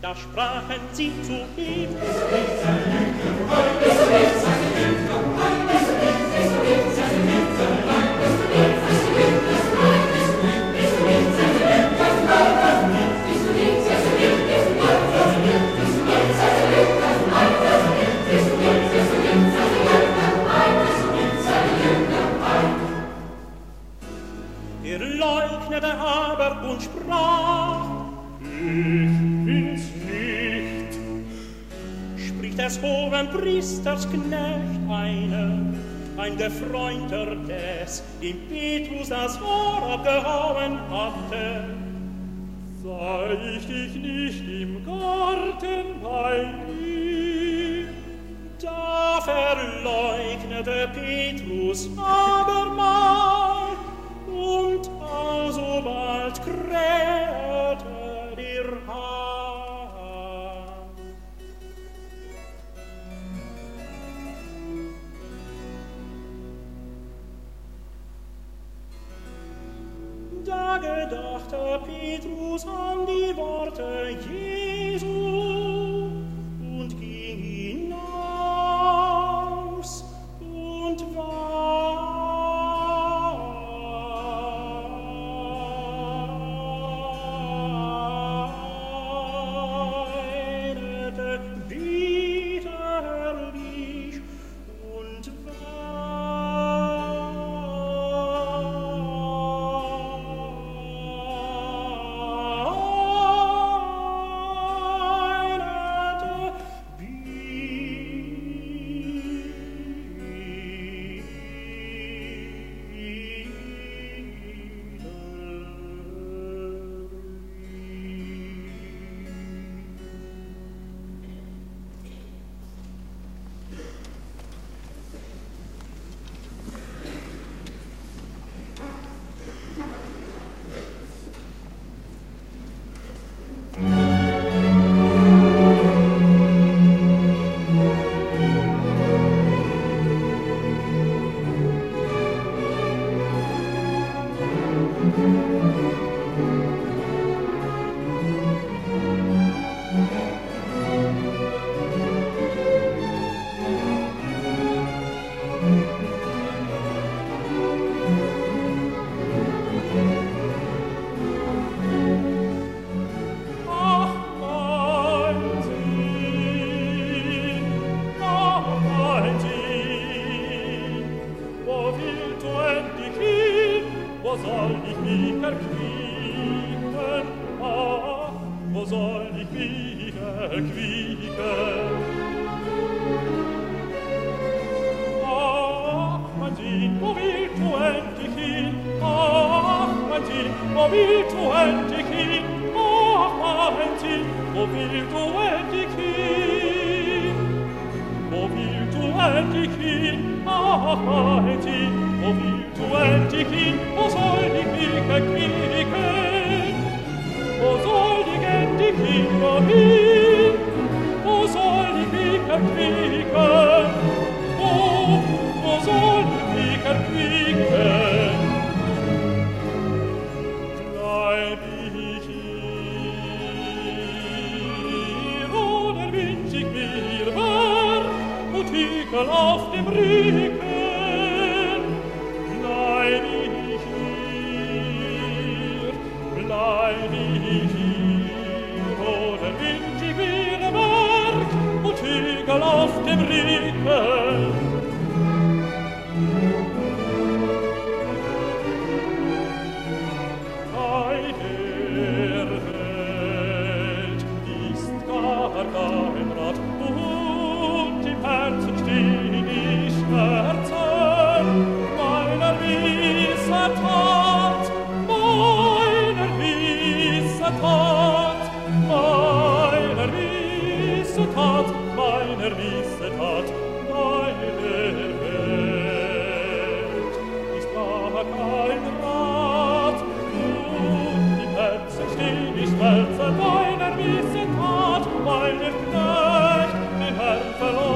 Da sprachen sie zu ihm: Er leugnete aber und sprach: Ich bin's nicht. Spricht des hohen Priesters Knecht ein Gefreunter des, dem Petrus das Ohr abgehauen hatte: Sah ich dich nicht im Garten bei ihm? Da verleugnete Petrus abermal, und alsobald krähte der Hahn. Da gedachte Petrus an die Worte Jesu und ging hinaus und weinete bitterlich und auf dem Rücken, bleib ich hier, oder wind ich mir am Berg und Hügel auf dem Rücken. Bei der Welt ist gar kein Rat, und im Herzen stehen die Schmerzen meiner Missetat, meiner Missetat, meiner Missetat, meiner Missetat. Bei der Welt ist gar kein Rat, und im Herzen stehen die Schmerzen meiner Missetat, weil der Knecht den Herrn verloren.